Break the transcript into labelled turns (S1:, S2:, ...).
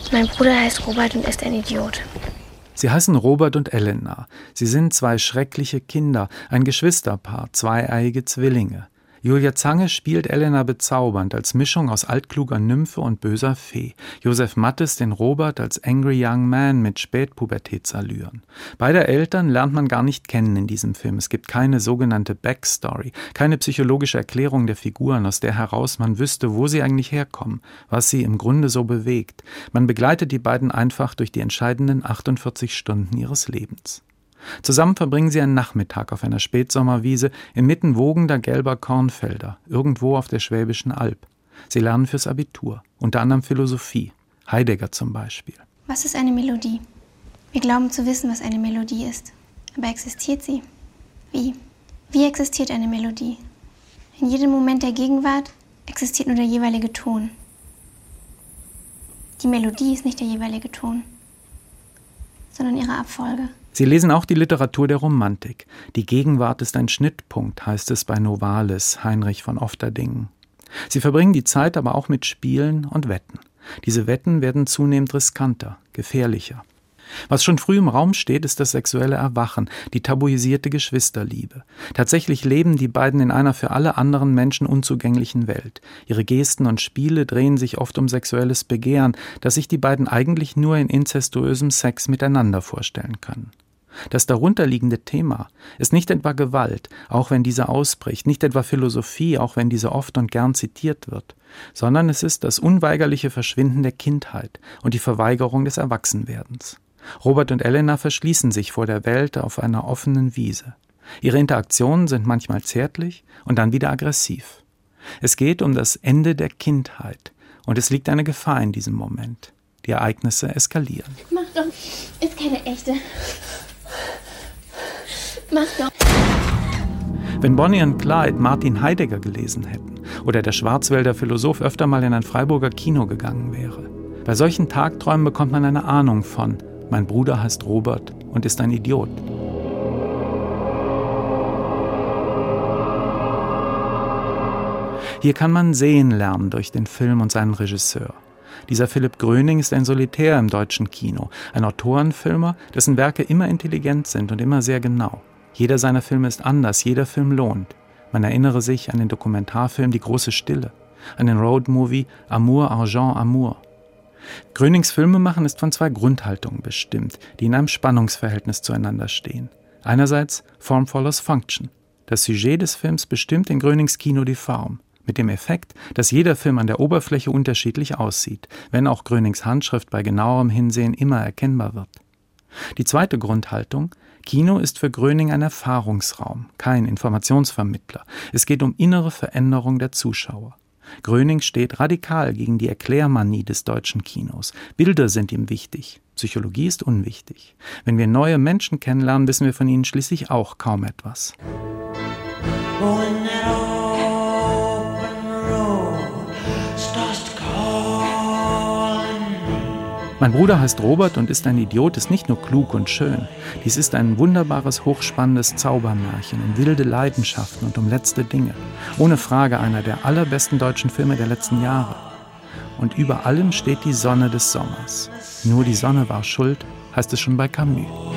S1: Mein Bruder heißt Robert und ist ein Idiot.
S2: Sie heißen Robert und Elena. Sie sind zwei schreckliche Kinder, ein Geschwisterpaar, zweieiige Zwillinge. Julia Zange spielt Elena bezaubernd als Mischung aus altkluger Nymphe und böser Fee. Josef Mattes den Robert als angry young man mit Spätpubertätsallüren. Beide Eltern lernt man gar nicht kennen in diesem Film. Es gibt keine sogenannte Backstory, keine psychologische Erklärung der Figuren, aus der heraus man wüsste, wo sie eigentlich herkommen, was sie im Grunde so bewegt. Man begleitet die beiden einfach durch die entscheidenden 48 Stunden ihres Lebens. Zusammen verbringen sie einen Nachmittag auf einer Spätsommerwiese inmitten wogender gelber Kornfelder, irgendwo auf der Schwäbischen Alb. Sie lernen fürs Abitur, unter anderem Philosophie, Heidegger zum Beispiel.
S1: Was ist eine Melodie? Wir glauben zu wissen, was eine Melodie ist. Aber existiert sie? Wie? Wie existiert eine Melodie? In jedem Moment der Gegenwart existiert nur der jeweilige Ton. Die Melodie ist nicht der jeweilige Ton, sondern ihre Abfolge.
S2: Sie lesen auch die Literatur der Romantik. Die Gegenwart ist ein Schnittpunkt, heißt es bei Novalis, Heinrich von Ofterdingen. Sie verbringen die Zeit aber auch mit Spielen und Wetten. Diese Wetten werden zunehmend riskanter, gefährlicher. Was schon früh im Raum steht, ist das sexuelle Erwachen, die tabuisierte Geschwisterliebe. Tatsächlich leben die beiden in einer für alle anderen Menschen unzugänglichen Welt. Ihre Gesten und Spiele drehen sich oft um sexuelles Begehren, das sich die beiden eigentlich nur in inzestuösem Sex miteinander vorstellen können. Das darunterliegende Thema ist nicht etwa Gewalt, auch wenn diese ausbricht, nicht etwa Philosophie, auch wenn diese oft und gern zitiert wird, sondern es ist das unweigerliche Verschwinden der Kindheit und die Verweigerung des Erwachsenwerdens. Robert und Elena verschließen sich vor der Welt auf einer offenen Wiese. Ihre Interaktionen sind manchmal zärtlich und dann wieder aggressiv. Es geht um das Ende der Kindheit und es liegt eine Gefahr in diesem Moment. Die Ereignisse eskalieren.
S1: Mach doch, ist keine echte. Mach doch.
S2: Wenn Bonnie und Clyde Martin Heidegger gelesen hätten oder der Schwarzwälder Philosoph öfter mal in ein Freiburger Kino gegangen wäre. Bei solchen Tagträumen bekommt man eine Ahnung von: Mein Bruder heißt Robert und ist ein Idiot. Hier kann man sehen lernen durch den Film und seinen Regisseur. Dieser Philipp Gröning ist ein Solitär im deutschen Kino, ein Autorenfilmer, dessen Werke immer intelligent sind und immer sehr genau. Jeder seiner Filme ist anders, jeder Film lohnt. Man erinnere sich an den Dokumentarfilm Die große Stille, an den Roadmovie Amour, Argent, Amour. Grönings Filmemachen ist von zwei Grundhaltungen bestimmt, die in einem Spannungsverhältnis zueinander stehen. Einerseits Form follows Function. Das Sujet des Films bestimmt in Grönings Kino die Form, mit dem Effekt, dass jeder Film an der Oberfläche unterschiedlich aussieht, wenn auch Grönings Handschrift bei genauerem Hinsehen immer erkennbar wird. Die zweite Grundhaltung: Kino ist für Gröning ein Erfahrungsraum, kein Informationsvermittler. Es geht um innere Veränderung der Zuschauer. Gröning steht radikal gegen die Erklärmanie des deutschen Kinos. Bilder sind ihm wichtig, Psychologie ist unwichtig. Wenn wir neue Menschen kennenlernen, wissen wir von ihnen schließlich auch kaum etwas. Mein Bruder heißt Robert und ist ein Idiot, ist nicht nur klug und schön. Dies ist ein wunderbares, hochspannendes Zaubermärchen um wilde Leidenschaften und um letzte Dinge. Ohne Frage einer der allerbesten deutschen Filme der letzten Jahre. Und über allem steht die Sonne des Sommers. Nur die Sonne war schuld, heißt es schon bei Camus.